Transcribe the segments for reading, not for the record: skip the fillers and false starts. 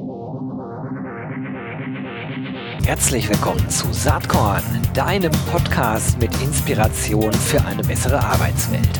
Herzlich willkommen zu Saatkorn, deinem Podcast mit Inspiration für eine bessere Arbeitswelt.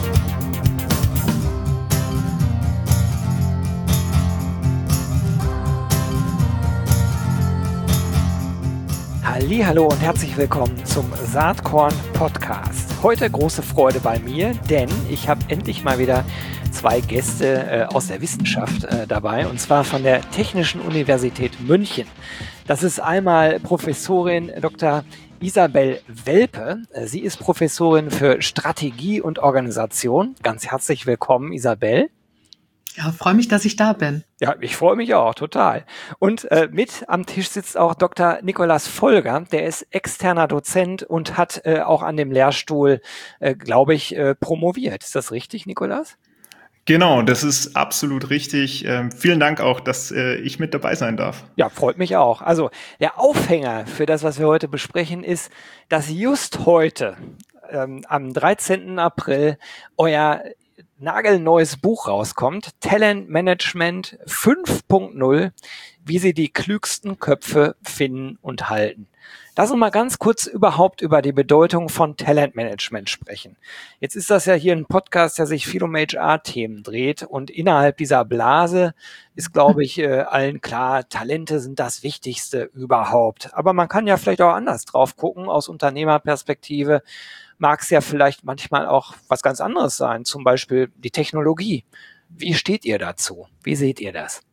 Hallihallo und herzlich willkommen zum Saatkorn Podcast. Heute große Freude bei mir, denn ich habe endlich mal wieder zwei Gäste aus der Wissenschaft dabei, und zwar von der Technischen Universität München. Das ist einmal Professorin Dr. Isabel Welpe. Sie ist Professorin für Strategie und Organisation. Ganz herzlich willkommen, Isabel. Ja, freue mich, dass ich da bin. Ja, ich freue mich auch, total. Und mit am Tisch sitzt auch Dr. Nikolaus Folger, der ist externer Dozent und hat auch an dem Lehrstuhl, glaube ich, promoviert. Ist das richtig, Nikolaus? Genau, das ist absolut richtig. Vielen Dank auch, dass ich mit dabei sein darf. Ja, freut mich auch. Also der Aufhänger für das, was wir heute besprechen, ist, dass just heute, am 13. April, euer nagelneues Buch rauskommt, Talent Management 5.0, wie Sie die klügsten Köpfe finden und halten. Lass uns mal ganz kurz überhaupt über die Bedeutung von Talentmanagement sprechen. Jetzt ist das ja hier ein Podcast, der sich viel um HR-Themen dreht, und innerhalb dieser Blase ist, glaube ich, allen klar, Talente sind das Wichtigste überhaupt. Aber man kann ja vielleicht auch anders drauf gucken. Aus Unternehmerperspektive mag es ja vielleicht manchmal auch was ganz anderes sein, zum Beispiel die Technologie. Wie steht ihr dazu? Wie seht ihr das?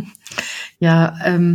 Ja,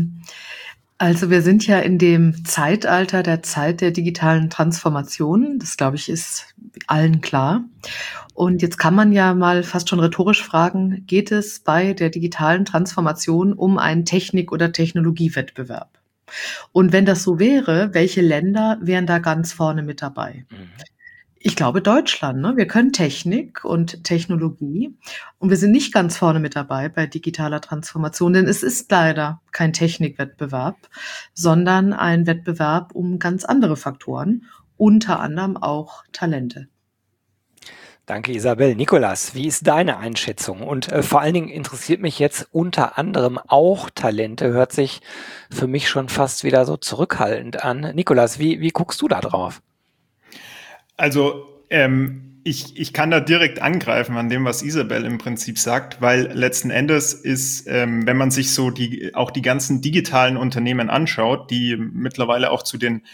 also wir sind ja in dem Zeitalter der Zeit der digitalen Transformation. Das, glaube ich, ist allen klar. Und jetzt kann man ja mal fast schon rhetorisch fragen, geht es bei der digitalen Transformation um einen Technik- oder Technologiewettbewerb? Und wenn das so wäre, welche Länder wären da ganz vorne mit dabei? Ich glaube Deutschland, ne? Wir können Technik und Technologie und wir sind nicht ganz vorne mit dabei bei digitaler Transformation, denn es ist leider kein Technikwettbewerb, sondern ein Wettbewerb um ganz andere Faktoren, unter anderem auch Talente. Danke, Isabel. Nikolaus, wie ist deine Einschätzung? Und vor allen Dingen interessiert mich jetzt unter anderem auch Talente, hört sich für mich schon fast wieder so zurückhaltend an. Nikolaus, wie guckst du da drauf? Also ich kann da direkt angreifen an dem, was Isabel im Prinzip sagt, weil letzten Endes ist, wenn man sich so auch die ganzen digitalen Unternehmen anschaut, die mittlerweile auch zu den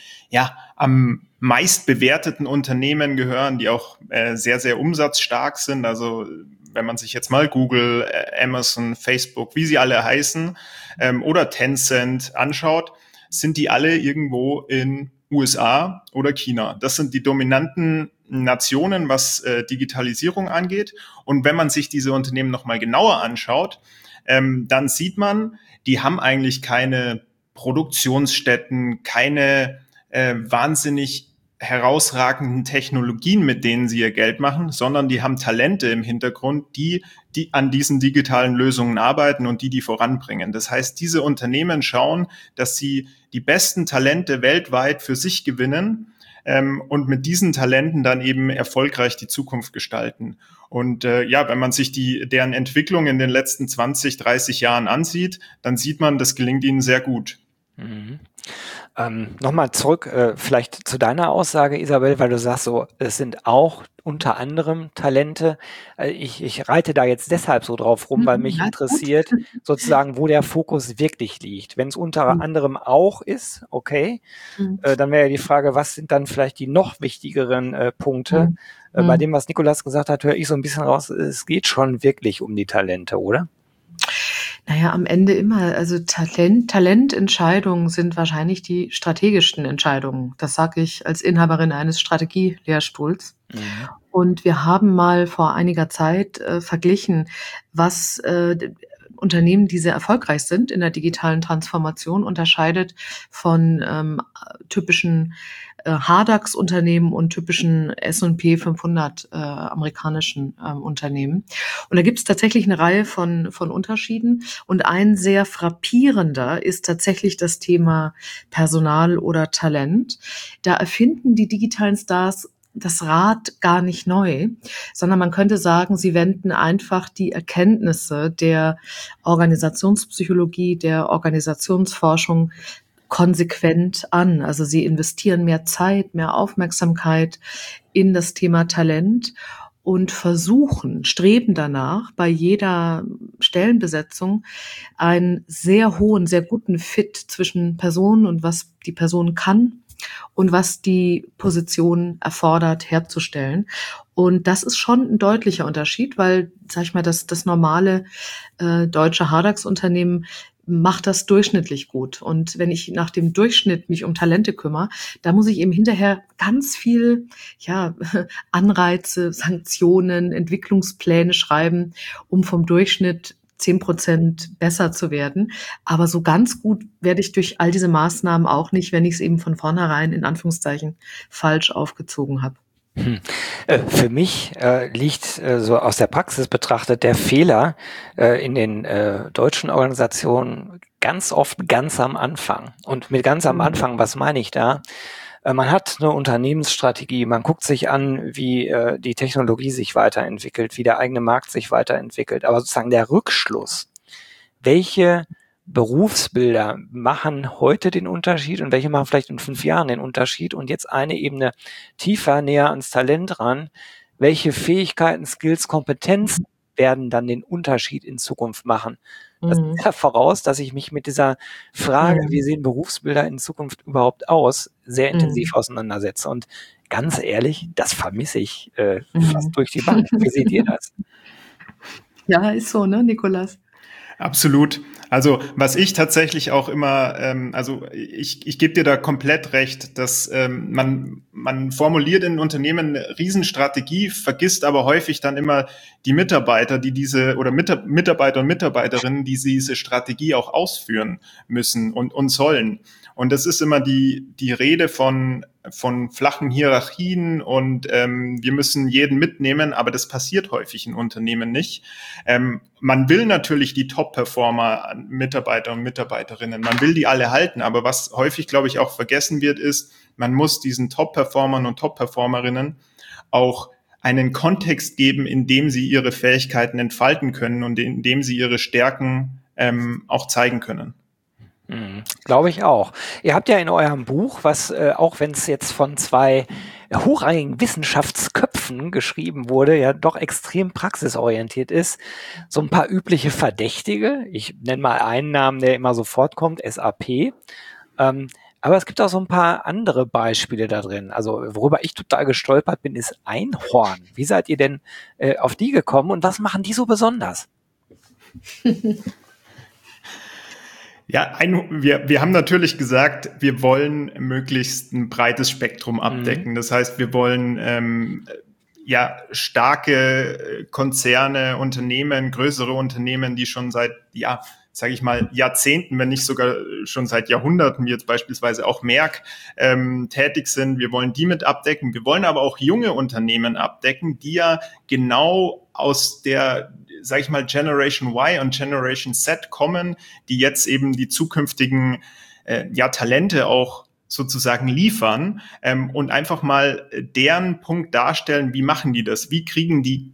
am meist bewerteten Unternehmen gehören, die auch sehr, sehr umsatzstark sind. Also wenn man sich jetzt mal Google, Amazon, Facebook, wie sie alle heißen, oder Tencent anschaut, sind die alle irgendwo in USA oder China. Das sind die dominanten Nationen, was Digitalisierung angeht. Und wenn man sich diese Unternehmen nochmal genauer anschaut, dann sieht man, die haben eigentlich keine Produktionsstätten, keine wahnsinnig herausragenden Technologien, mit denen sie ihr Geld machen, sondern die haben Talente im Hintergrund, die an diesen digitalen Lösungen arbeiten und die voranbringen. Das heißt, diese Unternehmen schauen, dass sie die besten Talente weltweit für sich gewinnen und mit diesen Talenten dann eben erfolgreich die Zukunft gestalten. Und wenn man sich deren Entwicklung in den letzten 20, 30 Jahren ansieht, dann sieht man, das gelingt ihnen sehr gut. Mhm. Nochmal zurück vielleicht zu deiner Aussage, Isabel, weil du sagst so, es sind auch unter anderem Talente. Ich reite da jetzt deshalb so drauf rum, weil mich interessiert sozusagen, wo der Fokus wirklich liegt. Wenn es unter anderem auch ist, okay, dann wäre ja die Frage, was sind dann vielleicht die noch wichtigeren Punkte? Bei dem, was Nikolaus gesagt hat, höre ich so ein bisschen raus, es geht schon wirklich um die Talente, oder? Naja, am Ende immer. Also Talententscheidungen sind wahrscheinlich die strategischsten Entscheidungen. Das sage ich als Inhaberin eines Strategielehrstuhls. Mhm. Und wir haben mal vor einiger Zeit verglichen, was Unternehmen, die sehr erfolgreich sind in der digitalen Transformation, unterscheidet von typischen HDAX-Unternehmen und typischen S&P 500 amerikanischen Unternehmen. Und da gibt es tatsächlich eine Reihe von Unterschieden. Und ein sehr frappierender ist tatsächlich das Thema Personal oder Talent. Da erfinden die digitalen Stars das Rad gar nicht neu, sondern man könnte sagen, sie wenden einfach die Erkenntnisse der Organisationspsychologie, der Organisationsforschung konsequent an. Also sie investieren mehr Zeit, mehr Aufmerksamkeit in das Thema Talent und streben danach, bei jeder Stellenbesetzung einen sehr hohen, sehr guten Fit zwischen Personen und was die Person kann und was die Position erfordert, herzustellen. Und das ist schon ein deutlicher Unterschied, weil, sag ich mal, das normale deutsche Hardax-Unternehmen macht das durchschnittlich gut. Und wenn ich nach dem Durchschnitt mich um Talente kümmere, da muss ich eben hinterher ganz viel, Anreize, Sanktionen, Entwicklungspläne schreiben, um vom Durchschnitt 10% besser zu werden. Aber so ganz gut werde ich durch all diese Maßnahmen auch nicht, wenn ich es eben von vornherein in Anführungszeichen falsch aufgezogen habe. Für mich liegt so aus der Praxis betrachtet der Fehler in den deutschen Organisationen ganz oft ganz am Anfang. Und mit ganz am Anfang, was meine ich da? Man hat eine Unternehmensstrategie, man guckt sich an, wie die Technologie sich weiterentwickelt, wie der eigene Markt sich weiterentwickelt. Aber sozusagen der Rückschluss, welche Berufsbilder machen heute den Unterschied und welche machen vielleicht in 5 Jahren den Unterschied, und jetzt eine Ebene tiefer, näher ans Talent ran, welche Fähigkeiten, Skills, Kompetenzen werden dann den Unterschied in Zukunft machen. Das setzt ja voraus, dass ich mich mit dieser Frage, wie sehen Berufsbilder in Zukunft überhaupt aus, sehr intensiv auseinandersetze. Und ganz ehrlich, das vermisse ich fast durch die Bank. Wie seht ihr das? Ja, ist so, ne, Nikolas? Absolut. Also was ich tatsächlich auch immer, ich gebe dir da komplett recht, dass man formuliert in Unternehmen eine Riesenstrategie, vergisst aber häufig dann immer die Mitarbeiter, die Mitarbeiter und Mitarbeiterinnen, die diese Strategie auch ausführen müssen und sollen. Und das ist immer die Rede von flachen Hierarchien und wir müssen jeden mitnehmen, aber das passiert häufig in Unternehmen nicht. Man will natürlich die Top-Performer, Mitarbeiter und Mitarbeiterinnen, man will die alle halten, aber was häufig, glaube ich, auch vergessen wird, ist, man muss diesen Top-Performern und Top-Performerinnen auch einen Kontext geben, in dem sie ihre Fähigkeiten entfalten können und in dem sie ihre Stärken auch zeigen können. Glaube ich auch. Ihr habt ja in eurem Buch, was auch wenn es jetzt von 2 hochrangigen Wissenschaftsköpfen geschrieben wurde, ja doch extrem praxisorientiert ist, so ein paar übliche Verdächtige. Ich nenne mal einen Namen, der immer sofort kommt, SAP. Aber es gibt auch so ein paar andere Beispiele da drin. Also worüber ich total gestolpert bin, ist Einhorn. Wie seid ihr denn auf die gekommen und was machen die so besonders? Ja, wir haben natürlich gesagt, wir wollen möglichst ein breites Spektrum abdecken. Das heißt, wir wollen starke Konzerne, Unternehmen, größere Unternehmen, die schon seit, sage ich mal, Jahrzehnten, wenn nicht sogar schon seit Jahrhunderten, wie jetzt beispielsweise auch Merck, tätig sind. Wir wollen die mit abdecken. Wir wollen aber auch junge Unternehmen abdecken, die ja genau aus der, sage ich mal, Generation Y und Generation Z kommen, die jetzt eben die zukünftigen Talente auch sozusagen liefern und einfach mal deren Punkt darstellen, wie machen die das, wie kriegen die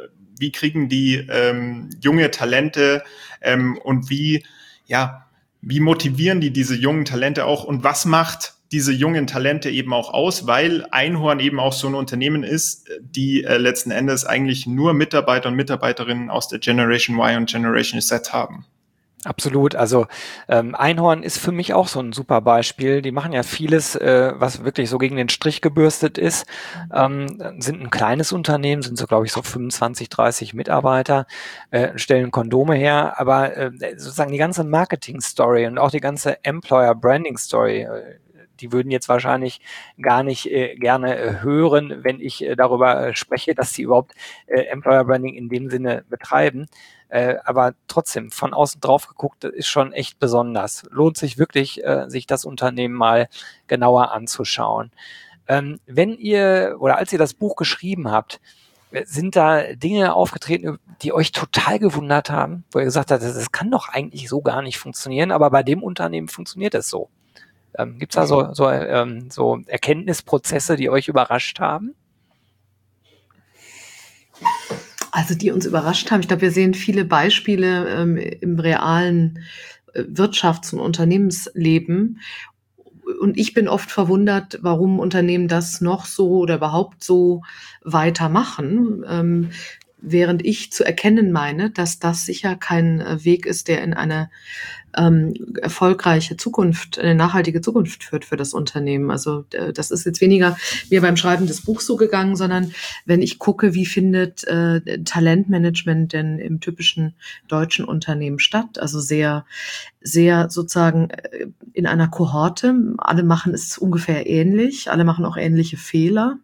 junge Talente und wie motivieren die diese jungen Talente auch und was macht diese jungen Talente eben auch aus, weil Einhorn eben auch so ein Unternehmen ist, die letzten Endes eigentlich nur Mitarbeiter und Mitarbeiterinnen aus der Generation Y und Generation Z haben. Absolut. Also Einhorn ist für mich auch so ein super Beispiel. Die machen ja vieles, was wirklich so gegen den Strich gebürstet ist. Sind ein kleines Unternehmen, sind so, glaube ich, so 25, 30 Mitarbeiter, stellen Kondome her. Aber sozusagen die ganze Marketing-Story und auch die ganze Employer-Branding-Story, die würden jetzt wahrscheinlich gar nicht gerne hören, wenn ich darüber spreche, dass sie überhaupt Employer Branding in dem Sinne betreiben. Aber trotzdem, von außen drauf geguckt, das ist schon echt besonders. Lohnt sich wirklich, sich das Unternehmen mal genauer anzuschauen. Wenn ihr oder als ihr das Buch geschrieben habt, sind da Dinge aufgetreten, die euch total gewundert haben, wo ihr gesagt habt, das kann doch eigentlich so gar nicht funktionieren, aber bei dem Unternehmen funktioniert es so. Gibt es da so Erkenntnisprozesse, die euch überrascht haben? Also die uns überrascht haben. Ich glaube, wir sehen viele Beispiele im realen Wirtschafts- und Unternehmensleben. Und ich bin oft verwundert, warum Unternehmen das noch so oder überhaupt so weitermachen, während ich zu erkennen meine, dass das sicher kein Weg ist, der in eine erfolgreiche Zukunft, eine nachhaltige Zukunft führt für das Unternehmen. Also das ist jetzt weniger mir beim Schreiben des Buchs so gegangen, sondern wenn ich gucke, wie findet Talentmanagement denn im typischen deutschen Unternehmen statt? Also sehr, sehr sozusagen in einer Kohorte. Alle machen es ungefähr ähnlich, alle machen auch ähnliche Fehler.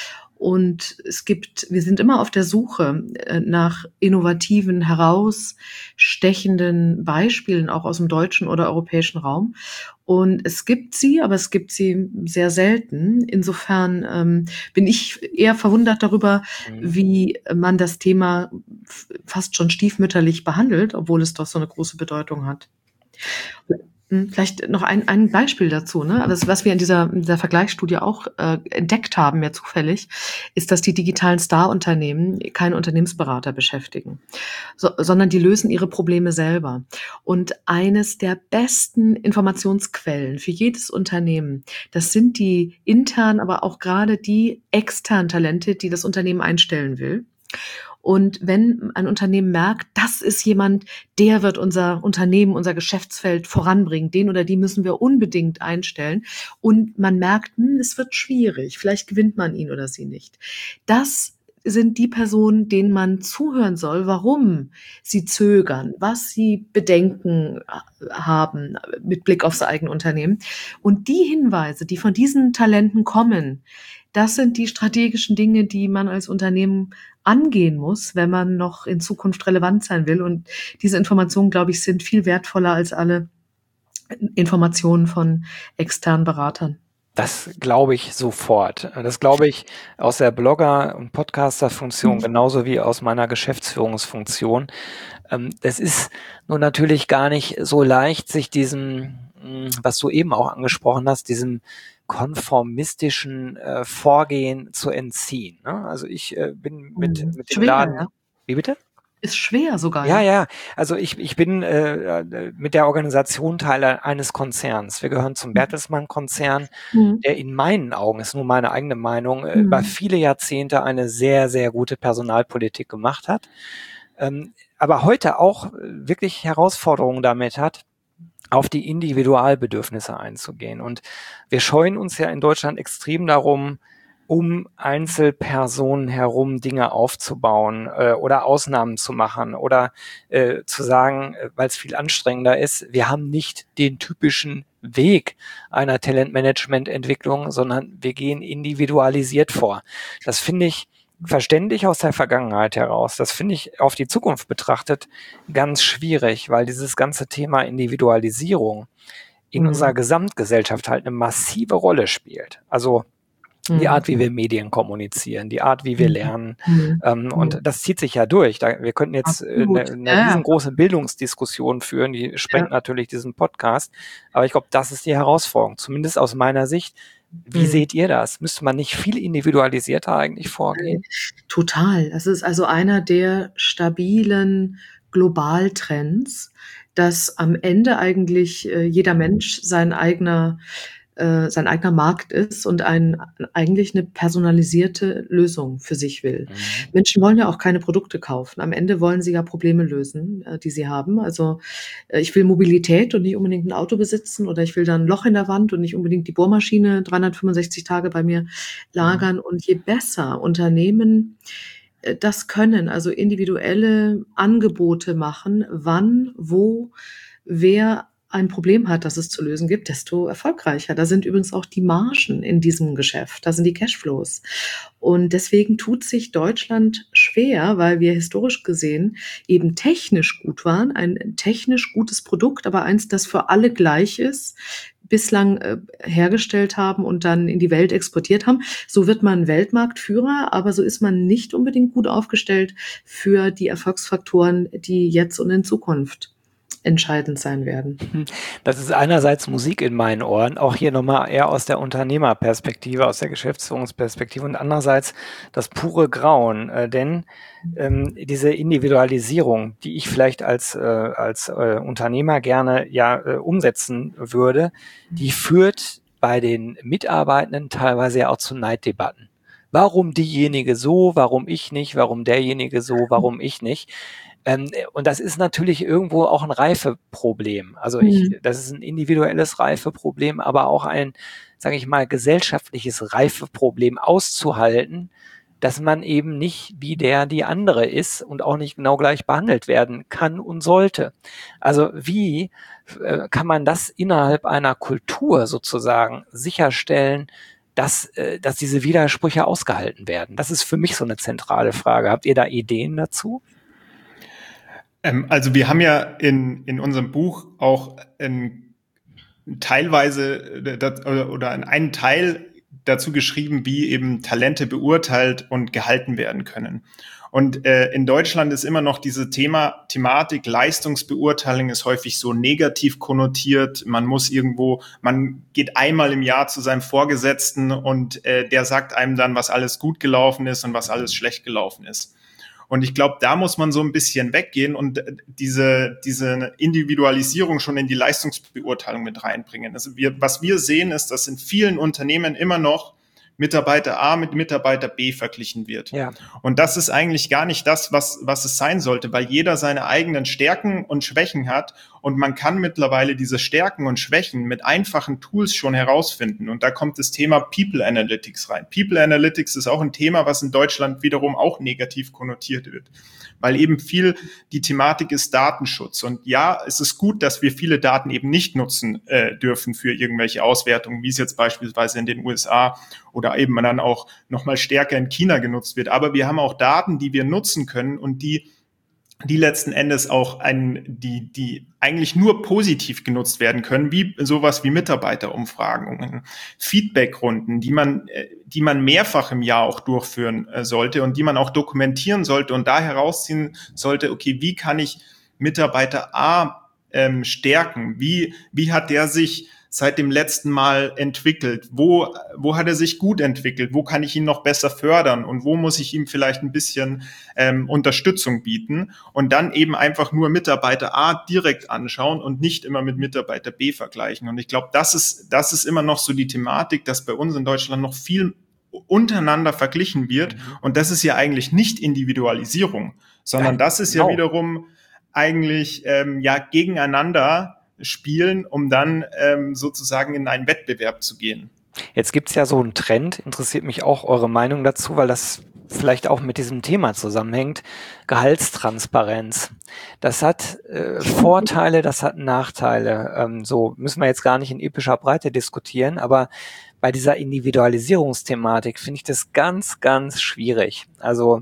Und wir sind immer auf der Suche nach innovativen, herausstechenden Beispielen, auch aus dem deutschen oder europäischen Raum. Und es gibt sie, aber es gibt sie sehr selten. Insofern bin ich eher verwundert darüber, wie man das Thema fast schon stiefmütterlich behandelt, obwohl es doch so eine große Bedeutung hat. Vielleicht noch ein Beispiel dazu, ne? Das, was wir in dieser Vergleichsstudie auch entdeckt haben, mehr zufällig, ist, dass die digitalen Star-Unternehmen keine Unternehmensberater beschäftigen, sondern die lösen ihre Probleme selber. Und eines der besten Informationsquellen für jedes Unternehmen, das sind die internen, aber auch gerade die externen Talente, die das Unternehmen einstellen will. Und wenn ein Unternehmen merkt, das ist jemand, der wird unser Unternehmen, unser Geschäftsfeld voranbringen, den oder die müssen wir unbedingt einstellen. Und man merkt, es wird schwierig, vielleicht gewinnt man ihn oder sie nicht. Das sind die Personen, denen man zuhören soll, warum sie zögern, was sie Bedenken haben mit Blick aufs eigene Unternehmen. Und die Hinweise, die von diesen Talenten kommen, das sind die strategischen Dinge, die man als Unternehmen angehen muss, wenn man noch in Zukunft relevant sein will. Und diese Informationen, glaube ich, sind viel wertvoller als alle Informationen von externen Beratern. Das glaube ich sofort. Das glaube ich aus der Blogger- und Podcaster-Funktion genauso wie aus meiner Geschäftsführungsfunktion. Das ist nun natürlich gar nicht so leicht, sich diesem, was du eben auch angesprochen hast, diesem konformistischen Vorgehen zu entziehen. Ne? Also ich bin mit dem Schwer, Laden. ja. Wie bitte? Ist schwer sogar. Ja. Also ich bin mit der Organisation Teil eines Konzerns. Wir gehören zum Bertelsmann-Konzern, der in meinen Augen, ist nur meine eigene Meinung, über viele Jahrzehnte eine sehr, sehr gute Personalpolitik gemacht hat. Aber heute auch wirklich Herausforderungen damit hat, auf die Individualbedürfnisse einzugehen. Und wir scheuen uns ja in Deutschland extrem darum, um Einzelpersonen herum Dinge aufzubauen oder Ausnahmen zu machen oder zu sagen, weil es viel anstrengender ist, wir haben nicht den typischen Weg einer Talentmanagement-Entwicklung, sondern wir gehen individualisiert vor. Das finde ich verständlich aus der Vergangenheit heraus. Das finde ich auf die Zukunft betrachtet ganz schwierig, weil dieses ganze Thema Individualisierung in unserer Gesamtgesellschaft halt eine massive Rolle spielt. Also die Art, wie wir Medien kommunizieren, die Art, wie wir lernen. Und das zieht sich ja durch. Wir könnten jetzt eine riesengroße Bildungsdiskussion führen, die sprengt natürlich diesen Podcast. Aber ich glaube, das ist die Herausforderung, zumindest aus meiner Sicht. Wie seht ihr das? Müsste man nicht viel individualisierter eigentlich vorgehen? Total. Das ist also einer der stabilen Globaltrends, dass am Ende eigentlich jeder Mensch sein eigener Markt ist und eigentlich eine personalisierte Lösung für sich will. Menschen wollen ja auch keine Produkte kaufen. Am Ende wollen sie ja Probleme lösen, die sie haben. Also ich will Mobilität und nicht unbedingt ein Auto besitzen oder ich will da ein Loch in der Wand und nicht unbedingt die Bohrmaschine 365 Tage bei mir lagern. Und je besser Unternehmen das können, also individuelle Angebote machen, wann, wo, wer ein Problem hat, das es zu lösen gibt, desto erfolgreicher. Da sind übrigens auch die Margen in diesem Geschäft, da sind die Cashflows. Und deswegen tut sich Deutschland schwer, weil wir historisch gesehen eben technisch gut waren, ein technisch gutes Produkt, aber eins, das für alle gleich ist, bislang hergestellt haben und dann in die Welt exportiert haben. So wird man Weltmarktführer, aber so ist man nicht unbedingt gut aufgestellt für die Erfolgsfaktoren, die jetzt und in Zukunft entscheidend sein werden. Das ist einerseits Musik in meinen Ohren, auch hier nochmal eher aus der Unternehmerperspektive, aus der Geschäftsführungsperspektive und andererseits das pure Grauen, denn diese Individualisierung, die ich vielleicht als Unternehmer gerne umsetzen würde, die führt bei den Mitarbeitenden teilweise ja auch zu Neiddebatten. Warum diejenige so, warum ich nicht, warum derjenige so, warum ich nicht? Und das ist natürlich irgendwo auch ein Reifeproblem. Also das ist ein individuelles Reifeproblem, aber auch ein, sage ich mal, gesellschaftliches Reifeproblem auszuhalten, dass man eben nicht wie die andere ist und auch nicht genau gleich behandelt werden kann und sollte. Also wie kann man das innerhalb einer Kultur sozusagen sicherstellen, dass diese Widersprüche ausgehalten werden? Das ist für mich so eine zentrale Frage. Habt ihr da Ideen dazu? Also wir haben ja in unserem Buch auch teilweise oder einen Teil dazu geschrieben, wie eben Talente beurteilt und gehalten werden können. Und in Deutschland ist immer noch diese Thematik Leistungsbeurteilung ist häufig so negativ konnotiert. Man geht einmal im Jahr zu seinem Vorgesetzten und der sagt einem dann, was alles gut gelaufen ist und was alles schlecht gelaufen ist. Und ich glaube, da muss man so ein bisschen weggehen und diese Individualisierung schon in die Leistungsbeurteilung mit reinbringen. Also was wir sehen, ist, dass in vielen Unternehmen immer noch Mitarbeiter A mit Mitarbeiter B verglichen wird. Ja. Und das ist eigentlich gar nicht das, was es sein sollte, weil jeder seine eigenen Stärken und Schwächen hat und man kann mittlerweile diese Stärken und Schwächen mit einfachen Tools schon herausfinden. Und da kommt das Thema People Analytics rein. People Analytics ist auch ein Thema, was in Deutschland wiederum auch negativ konnotiert wird, weil eben viel die Thematik ist Datenschutz. Und ja, es ist gut, dass wir viele Daten eben nicht nutzen dürfen für irgendwelche Auswertungen, wie es jetzt beispielsweise in den USA oder eben dann auch nochmal stärker in China genutzt wird. Aber wir haben auch Daten, die wir nutzen können und die letzten Endes auch die eigentlich nur positiv genutzt werden können, wie sowas wie Mitarbeiterumfragen, Feedbackrunden, die man mehrfach im Jahr auch durchführen sollte und die man auch dokumentieren sollte und da herausziehen sollte, okay, wie kann ich Mitarbeiter A stärken? Wie hat der sich seit dem letzten Mal entwickelt? Wo hat er sich gut entwickelt? Wo kann ich ihn noch besser fördern? Und wo muss ich ihm vielleicht ein bisschen Unterstützung bieten? Und dann eben einfach nur Mitarbeiter A direkt anschauen und nicht immer mit Mitarbeiter B vergleichen. Und ich glaube, das ist immer noch so die Thematik, dass bei uns in Deutschland noch viel untereinander verglichen wird. Und das ist ja eigentlich nicht Individualisierung, sondern das ist ja wiederum eigentlich gegeneinander spielen, um dann sozusagen in einen Wettbewerb zu gehen. Jetzt gibt's ja so einen Trend, interessiert mich auch eure Meinung dazu, weil das vielleicht auch mit diesem Thema zusammenhängt, Gehaltstransparenz. Das hat Vorteile, das hat Nachteile. So müssen wir jetzt gar nicht in epischer Breite diskutieren, aber bei dieser Individualisierungsthematik finde ich das ganz, ganz schwierig. Also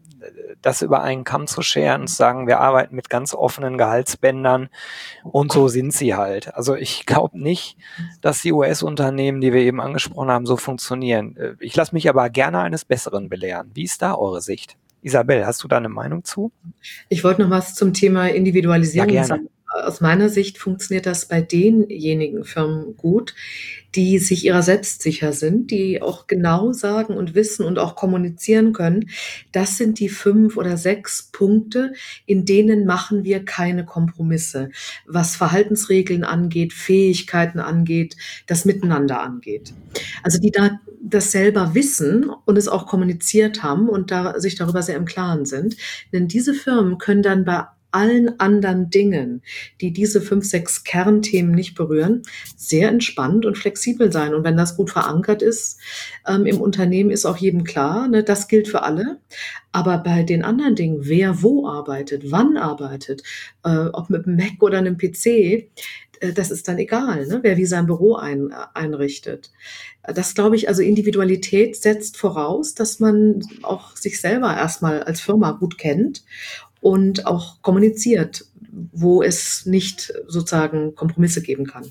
das über einen Kamm zu scheren und zu sagen, wir arbeiten mit ganz offenen Gehaltsbändern und so sind sie halt. Also ich glaube nicht, dass die US-Unternehmen, die wir eben angesprochen haben, so funktionieren. Ich lasse mich aber gerne eines Besseren belehren. Wie ist da eure Sicht? Isabel, hast du da eine Meinung zu? Ich wollte noch was zum Thema Individualisierung sagen. Aus meiner Sicht funktioniert das bei denjenigen Firmen gut, die sich ihrer selbst sicher sind, die auch genau sagen und wissen und auch kommunizieren können. Das sind die 5 oder 6 Punkte, in denen machen wir keine Kompromisse, was Verhaltensregeln angeht, Fähigkeiten angeht, das Miteinander angeht. Also die da das selber wissen und es auch kommuniziert haben und sich darüber sehr im Klaren sind. Denn diese Firmen können dann bei allen anderen Dingen, die diese 5, 6 Kernthemen nicht berühren, sehr entspannt und flexibel sein. Und wenn das gut verankert ist im Unternehmen, ist auch jedem klar, ne, das gilt für alle. Aber bei den anderen Dingen, wer wo arbeitet, wann arbeitet, ob mit einem Mac oder einem PC, das ist dann egal, ne, wer wie sein Büro einrichtet. Das glaube ich, also Individualität setzt voraus, dass man auch sich selber erstmal als Firma gut kennt und auch kommuniziert, wo es nicht sozusagen Kompromisse geben kann.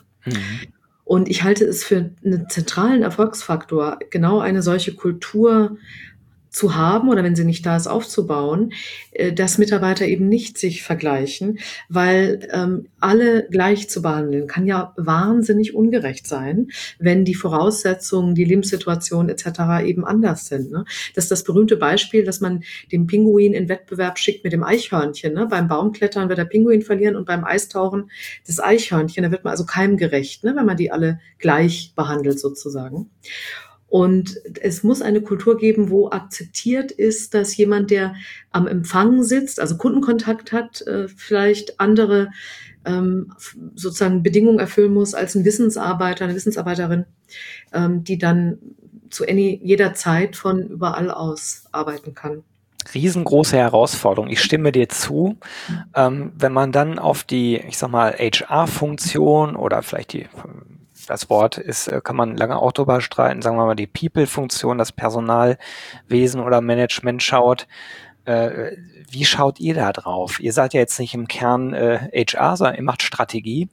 Und ich halte es für einen zentralen Erfolgsfaktor, genau eine solche Kultur zu haben oder wenn sie nicht da ist, aufzubauen, dass Mitarbeiter eben nicht sich vergleichen, weil alle gleich zu behandeln kann ja wahnsinnig ungerecht sein, wenn die Voraussetzungen, die Lebenssituation etc. eben anders sind. Ne? Das ist das berühmte Beispiel, dass man den Pinguin in Wettbewerb schickt mit dem Eichhörnchen. Ne? Beim Baumklettern wird der Pinguin verlieren und beim Eistauchen das Eichhörnchen. Da wird man also keinem gerecht, ne? Wenn man die alle gleich behandelt sozusagen. Und es muss eine Kultur geben, wo akzeptiert ist, dass jemand, der am Empfang sitzt, also Kundenkontakt hat, vielleicht andere sozusagen Bedingungen erfüllen muss als ein Wissensarbeiter, eine Wissensarbeiterin, die dann zu jeder Zeit von überall aus arbeiten kann. Riesengroße Herausforderung. Ich stimme dir zu. Wenn man dann auf die, ich sag mal, HR-Funktion oder vielleicht das Wort ist, kann man lange auch drüber streiten, sagen wir mal die People-Funktion, das Personalwesen oder Management schaut. Wie schaut ihr da drauf? Ihr seid ja jetzt nicht im Kern HR, sondern ihr macht Strategie.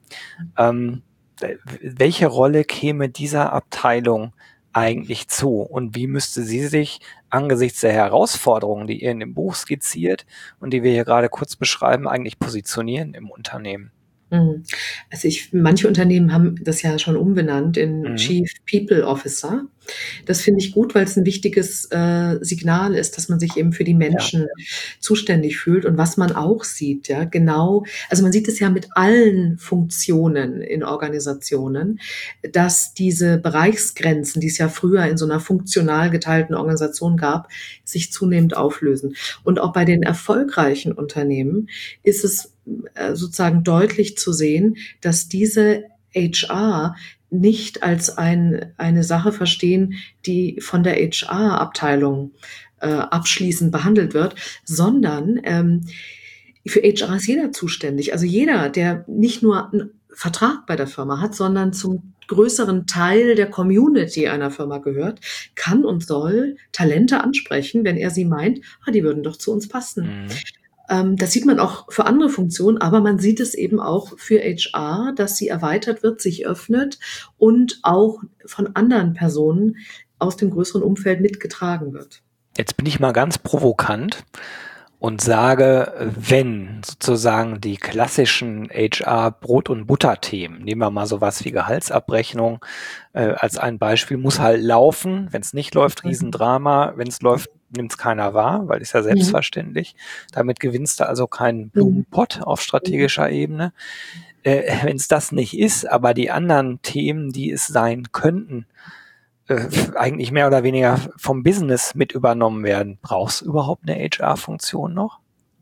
Welche Rolle käme dieser Abteilung eigentlich zu? Und wie müsste sie sich angesichts der Herausforderungen, die ihr in dem Buch skizziert und die wir hier gerade kurz beschreiben, eigentlich positionieren im Unternehmen? Also manche Unternehmen haben das ja schon umbenannt in Chief People Officer. Das finde ich gut, weil es ein wichtiges Signal ist, dass man sich eben für die Menschen zuständig fühlt. Und was man auch sieht, ja, genau, also man sieht es ja mit allen Funktionen in Organisationen, dass diese Bereichsgrenzen, die es ja früher in so einer funktional geteilten Organisation gab, sich zunehmend auflösen. Und auch bei den erfolgreichen Unternehmen ist es sozusagen deutlich zu sehen, dass diese HR nicht als eine Sache verstehen, die von der HR-Abteilung abschließend behandelt wird, sondern für HR ist jeder zuständig. Also jeder, der nicht nur einen Vertrag bei der Firma hat, sondern zum größeren Teil der Community einer Firma gehört, kann und soll Talente ansprechen, wenn er sie meint, die würden doch zu uns passen. Das sieht man auch für andere Funktionen, aber man sieht es eben auch für HR, dass sie erweitert wird, sich öffnet und auch von anderen Personen aus dem größeren Umfeld mitgetragen wird. Jetzt bin ich mal ganz provokant und sage, wenn sozusagen die klassischen HR-Brot- und Butter-Themen, nehmen wir mal sowas wie Gehaltsabrechnung als ein Beispiel, muss halt laufen. Wenn es nicht läuft, Riesendrama. Wenn es läuft, nimmt es keiner wahr, weil ist ja selbstverständlich. Damit gewinnst du also keinen Blumenpott auf strategischer Ebene. Wenn es das nicht ist, aber die anderen Themen, die es sein könnten, eigentlich mehr oder weniger vom Business mit übernommen werden. Brauchst du überhaupt eine HR-Funktion noch?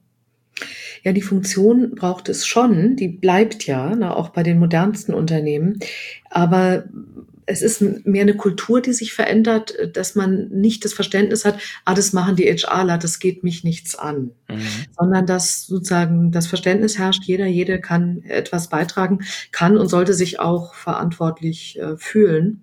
Ja, die Funktion braucht es schon. Die bleibt ja, auch bei den modernsten Unternehmen. Aber es ist mehr eine Kultur, die sich verändert, dass man nicht das Verständnis hat, das machen die HRler, das geht mich nichts an. Sondern dass sozusagen das Verständnis herrscht, jede kann etwas beitragen, kann und sollte sich auch verantwortlich fühlen.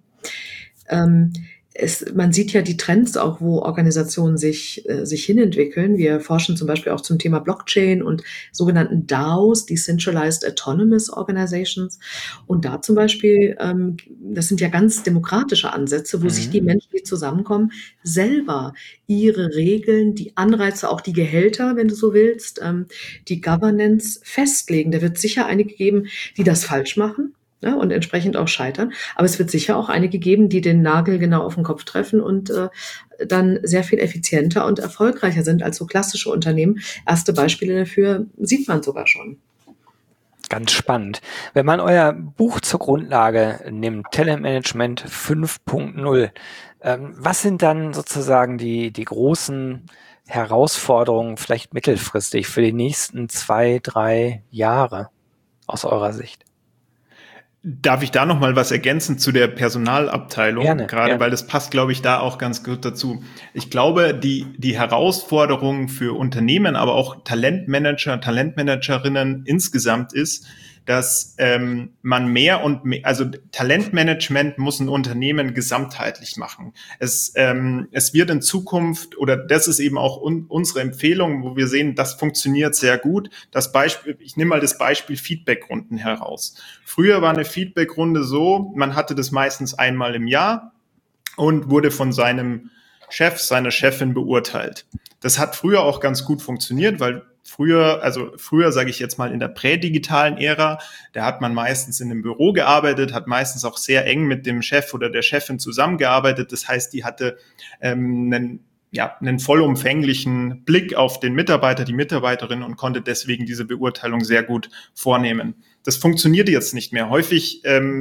Man sieht ja die Trends auch, wo Organisationen sich hinentwickeln. Wir forschen zum Beispiel auch zum Thema Blockchain und sogenannten DAOs, Decentralized Autonomous Organizations. Und da zum Beispiel, das sind ja ganz demokratische Ansätze, wo sich die Menschen, die zusammenkommen, selber ihre Regeln, die Anreize, auch die Gehälter, wenn du so willst, die Governance festlegen. Da wird sicher einige geben, die das falsch machen. Ja, und entsprechend auch scheitern. Aber es wird sicher auch einige geben, die den Nagel genau auf den Kopf treffen und dann sehr viel effizienter und erfolgreicher sind als so klassische Unternehmen. Erste Beispiele dafür sieht man sogar schon. Ganz spannend. Wenn man euer Buch zur Grundlage nimmt, Talentmanagement 5.0, was sind dann sozusagen die großen Herausforderungen, vielleicht mittelfristig für die nächsten 2-3 Jahre aus eurer Sicht? Darf ich da noch mal was ergänzen zu der Personalabteilung? Gerade weil das passt, glaube ich, da auch ganz gut dazu. Ich glaube, die Herausforderung für Unternehmen, aber auch Talentmanager, Talentmanagerinnen insgesamt ist, dass man mehr und mehr, also Talentmanagement muss ein Unternehmen gesamtheitlich machen. Es wird in Zukunft, oder das ist eben auch unsere Empfehlung, wo wir sehen, das funktioniert sehr gut. Das Beispiel, ich nehme mal das Beispiel Feedbackrunden heraus. Früher war eine Feedbackrunde so, man hatte das meistens einmal im Jahr und wurde von seinem Chef seine Chefin beurteilt. Das hat früher auch ganz gut funktioniert, weil früher sage ich jetzt mal in der prädigitalen Ära, da hat man meistens in einem Büro gearbeitet, hat meistens auch sehr eng mit dem Chef oder der Chefin zusammengearbeitet. Das heißt, die hatte einen vollumfänglichen Blick auf den Mitarbeiter, die Mitarbeiterin und konnte deswegen diese Beurteilung sehr gut vornehmen. Das funktioniert jetzt nicht mehr. Häufig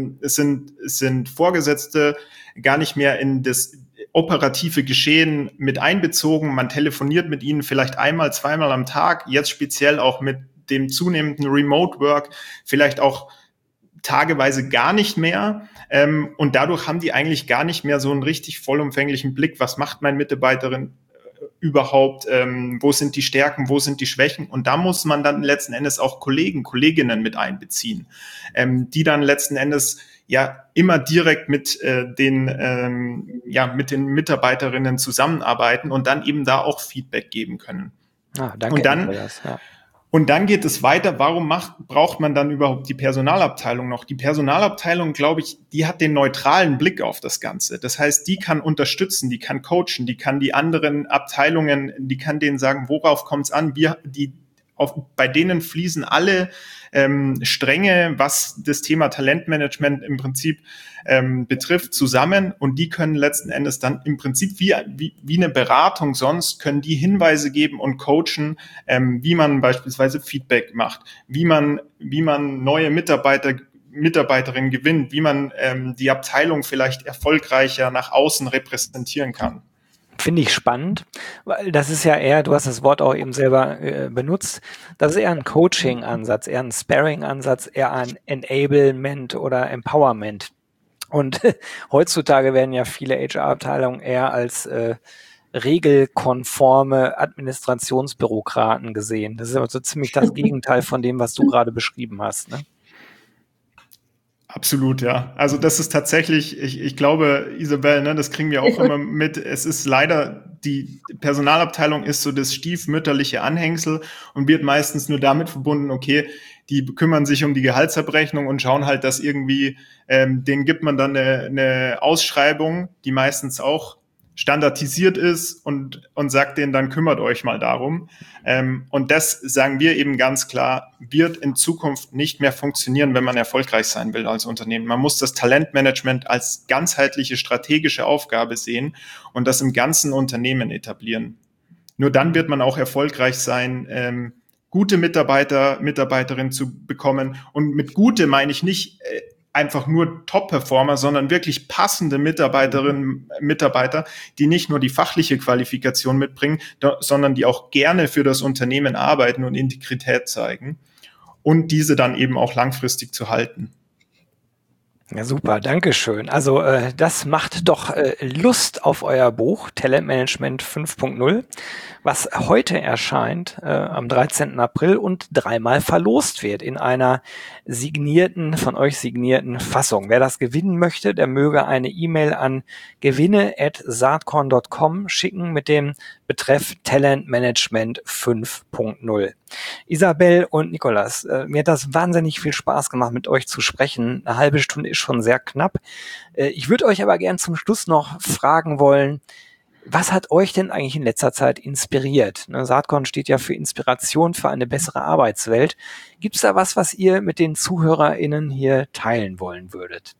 sind Vorgesetzte gar nicht mehr in das operative Geschehen mit einbezogen. Man telefoniert mit ihnen vielleicht einmal, zweimal am Tag, jetzt speziell auch mit dem zunehmenden Remote Work, vielleicht auch tageweise gar nicht mehr. Und dadurch haben die eigentlich gar nicht mehr so einen richtig vollumfänglichen Blick, was macht meine Mitarbeiterin überhaupt, wo sind die Stärken, wo sind die Schwächen. Und da muss man dann letzten Endes auch Kolleginnen mit einbeziehen, die dann letzten Endes ja immer direkt mit den Mitarbeiterinnen zusammenarbeiten und dann eben da auch Feedback geben können. Danke. Und dann geht es weiter. Warum braucht man dann überhaupt die Personalabteilung noch? Die Personalabteilung, glaube ich, die hat den neutralen Blick auf das Ganze. Das heißt, die kann unterstützen, die kann coachen, die kann die anderen Abteilungen, die kann denen sagen, worauf kommt es an? Bei denen fließen alle Stränge, was das Thema Talentmanagement im Prinzip betrifft, zusammen, und die können letzten Endes dann im Prinzip wie eine Beratung sonst, können die Hinweise geben und coachen, wie man beispielsweise Feedback macht, wie man neue Mitarbeiterinnen gewinnt, wie man die Abteilung vielleicht erfolgreicher nach außen repräsentieren kann. Finde ich spannend, weil das ist ja eher, du hast das Wort auch eben selber benutzt, das ist eher ein Coaching-Ansatz, eher ein Sparring-Ansatz, eher ein Enablement oder Empowerment. Und heutzutage werden ja viele HR-Abteilungen eher als regelkonforme Administrationsbürokraten gesehen. Das ist aber so ziemlich das Gegenteil von dem, was du gerade beschrieben hast, ne? Absolut, ja. Also das ist tatsächlich, ich glaube, Isabel, ne, das kriegen wir auch immer mit. Es ist leider, die Personalabteilung ist so das stiefmütterliche Anhängsel und wird meistens nur damit verbunden, okay, die kümmern sich um die Gehaltsabrechnung und schauen halt, dass irgendwie, denen gibt man dann eine Ausschreibung, die meistens auch standardisiert ist und sagt denen dann, kümmert euch mal darum. Und das, sagen wir eben ganz klar, wird in Zukunft nicht mehr funktionieren, wenn man erfolgreich sein will als Unternehmen. Man muss das Talentmanagement als ganzheitliche strategische Aufgabe sehen und das im ganzen Unternehmen etablieren. Nur dann wird man auch erfolgreich sein, gute Mitarbeiterinnen zu bekommen. Und mit gute meine ich nicht einfach nur Top-Performer, sondern wirklich passende Mitarbeiterinnen, Mitarbeiter, die nicht nur die fachliche Qualifikation mitbringen, sondern die auch gerne für das Unternehmen arbeiten und Integrität zeigen und diese dann eben auch langfristig zu halten. Ja, super, Dankeschön. Also das macht doch Lust auf euer Buch Talentmanagement 5.0, was heute erscheint am 13. April und 3-mal verlost wird in einer von euch signierten Fassung. Wer das gewinnen möchte, der möge eine E-Mail an gewinne@saatkorn.com schicken mit dem Betreff Talentmanagement 5.0. Isabel und Nicolas, mir hat das wahnsinnig viel Spaß gemacht, mit euch zu sprechen. Eine halbe Stunde ist schon sehr knapp. Ich würde euch aber gern zum Schluss noch fragen wollen, was hat euch denn eigentlich in letzter Zeit inspiriert? Saatkorn steht ja für Inspiration für eine bessere Arbeitswelt. Gibt es da was ihr mit den ZuhörerInnen hier teilen wollen würdet?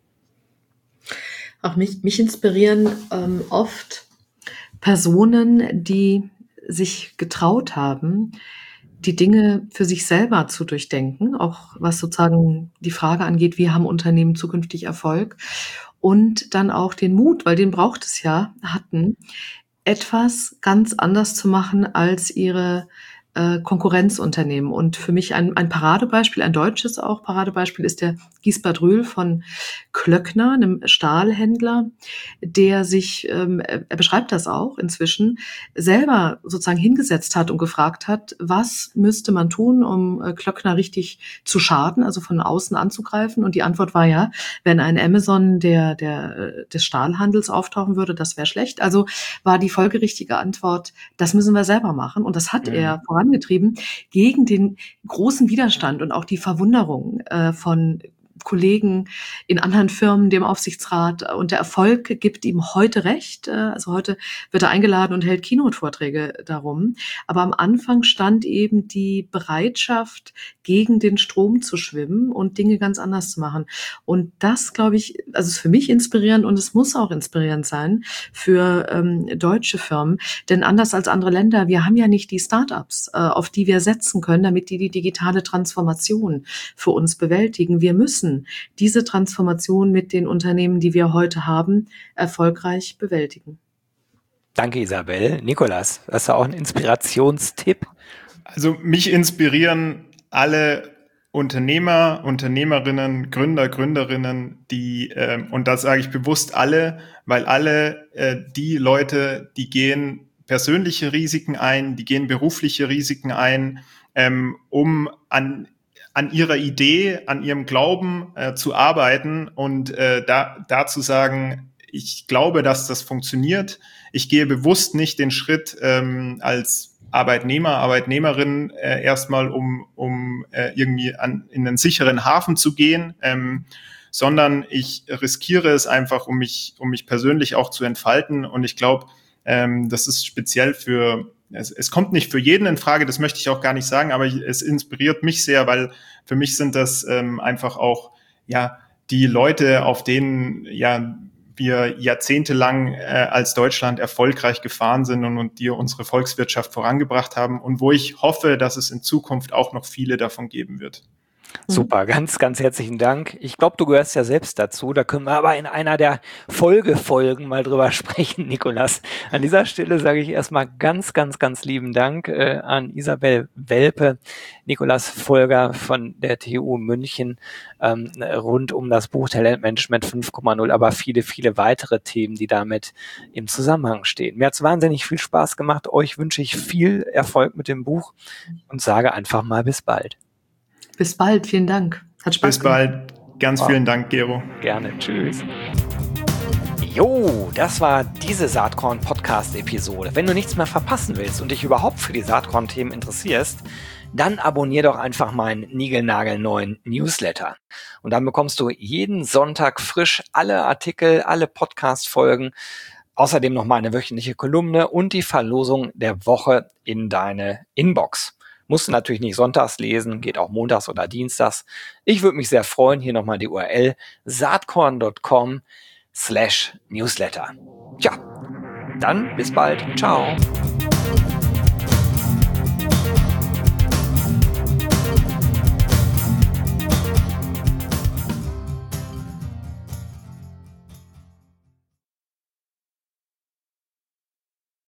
Auch mich inspirieren oft Personen, die sich getraut haben, die Dinge für sich selber zu durchdenken, auch was sozusagen die Frage angeht, wie haben Unternehmen zukünftig Erfolg, und dann auch den Mut, weil den braucht es ja, hatten, etwas ganz anders zu machen als ihre Konkurrenzunternehmen. Und für mich ein Paradebeispiel, ein deutsches auch Paradebeispiel, ist der Gisbert Rühl von Klöckner, einem Stahlhändler, der sich, er beschreibt das auch inzwischen, selber sozusagen hingesetzt hat und gefragt hat, was müsste man tun, um Klöckner richtig zu schaden, also von außen anzugreifen. Und die Antwort war ja, wenn ein Amazon des Stahlhandels auftauchen würde, das wäre schlecht. Also war die folgerichtige Antwort, das müssen wir selber machen. Und das hat er vorangetrieben gegen den großen Widerstand und auch die Verwunderung von Kollegen in anderen Firmen, dem Aufsichtsrat. Und der Erfolg gibt ihm heute recht. Also heute wird er eingeladen und hält Keynote-Vorträge darum. Aber am Anfang stand eben die Bereitschaft, gegen den Strom zu schwimmen und Dinge ganz anders zu machen. Und das, glaube ich, also ist für mich inspirierend und es muss auch inspirierend sein für deutsche Firmen. Denn anders als andere Länder, wir haben ja nicht die Startups, auf die wir setzen können, damit die digitale Transformation für uns bewältigen. Wir müssen diese Transformation mit den Unternehmen, die wir heute haben, erfolgreich bewältigen. Danke, Isabel. Nikolas, hast du auch einen Inspirationstipp? Also mich inspirieren alle Unternehmer, Unternehmerinnen, Gründer, Gründerinnen, die, und das sage ich bewusst alle, weil alle die Leute, die gehen persönliche Risiken ein, die gehen berufliche Risiken ein, um an ihrer Idee, an ihrem Glauben zu arbeiten und da zu sagen, ich glaube, dass das funktioniert. Ich gehe bewusst nicht den Schritt als Arbeitnehmer, Arbeitnehmerin erstmal, um irgendwie in einen sicheren Hafen zu gehen, sondern ich riskiere es einfach, um mich persönlich auch zu entfalten. Und ich glaube, das ist speziell es kommt nicht für jeden in Frage, das möchte ich auch gar nicht sagen, aber es inspiriert mich sehr, weil für mich sind das einfach auch die Leute, auf denen wir jahrzehntelang als Deutschland erfolgreich gefahren sind und die unsere Volkswirtschaft vorangebracht haben und wo ich hoffe, dass es in Zukunft auch noch viele davon geben wird. Super, ganz, ganz herzlichen Dank. Ich glaube, du gehörst ja selbst dazu. Da können wir aber in einer der Folgen mal drüber sprechen, Nikolas. An dieser Stelle sage ich erstmal ganz, ganz, ganz lieben Dank an Isabel Welpe, Nikolas Folger von der TU München rund um das Buch Talentmanagement 5.0, aber viele, viele weitere Themen, die damit im Zusammenhang stehen. Mir hat es wahnsinnig viel Spaß gemacht. Euch wünsche ich viel Erfolg mit dem Buch und sage einfach mal bis bald. Bis bald, vielen Dank. Hat Spaß gemacht. Bis bald. Ganz vielen Dank, Gero. Gerne. Tschüss. Jo, das war diese Saatkorn-Podcast-Episode. Wenn du nichts mehr verpassen willst und dich überhaupt für die Saatkorn-Themen interessierst, dann abonnier doch einfach meinen niegelnagelneuen Newsletter. Und dann bekommst du jeden Sonntag frisch alle Artikel, alle Podcast-Folgen, außerdem noch mal eine wöchentliche Kolumne und die Verlosung der Woche in deine Inbox. Musst du natürlich nicht sonntags lesen, geht auch montags oder dienstags. Ich würde mich sehr freuen, hier nochmal die URL saatkorn.com/newsletter. Tja, dann bis bald. Ciao.